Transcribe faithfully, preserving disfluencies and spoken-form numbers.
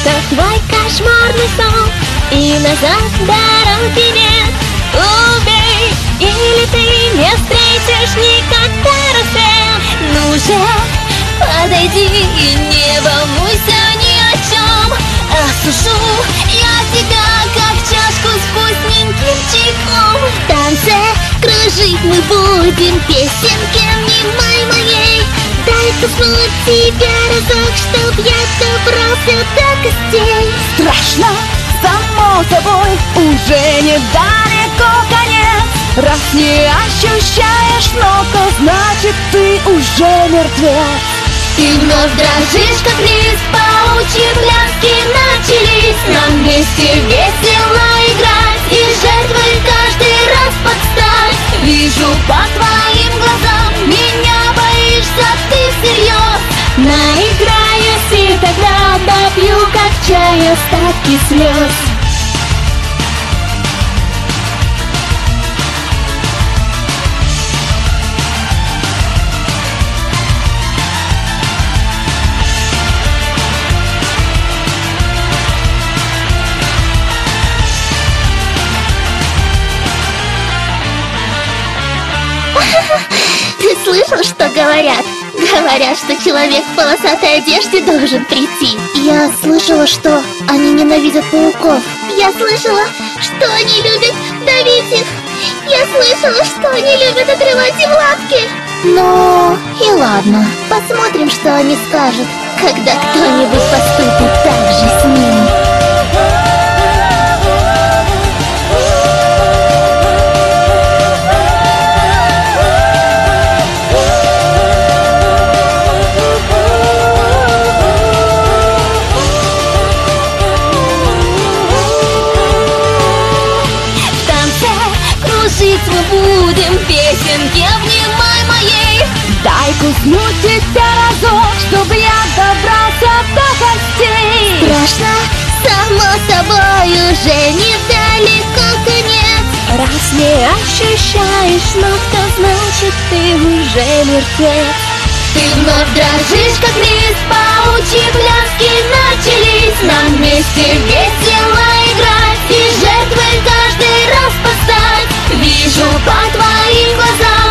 это твой кошмарный сон, и назад дороги нет. Убей, или ты не встретишь никогда рассвет. Ну же, подойди и не волнуйся ни о чем. Осушу я тебя, как чашку с вкусненьким чайком. В танце кружить мы будем, песенки внимай моей. Дай коснуть тебя разок, чтоб я добрался до костей. Страшно, само собой, уже недалеко конец. Раз не ощущаешь, но то значит ты уже мертвец. Ты вновь дрожишь, как лист, паучьи пляски начались. Нам вместе весело играть и жертвой каждый раз подстать. Вижу по твоим глазам, меня боишься ты всерьез. Наиграюсь и тогда допью, как чай, остатки слез. Ты слышал, что говорят? Говорят, что человек в полосатой одежде должен прийти. Я слышала, что они ненавидят пауков. Я слышала, что они любят давить их. Я слышала, что они любят отрывать им лапки. Ну, и ладно. Посмотрим, что они скажут, когда кто-нибудь поступит так же с ними. Мы будем, песенки внимай моей. Дай куснуть тебя разок, чтоб я добрался до костей. Страшно, само собой, уже недалеко конец. Раз не ощущаешь, но то значит ты уже мертвец. Ты вновь дрожишь, как лист, паучьи пляски начались. Нам вместе весело играть и жертвой каждый раз постать. Вижу по твоим глазам,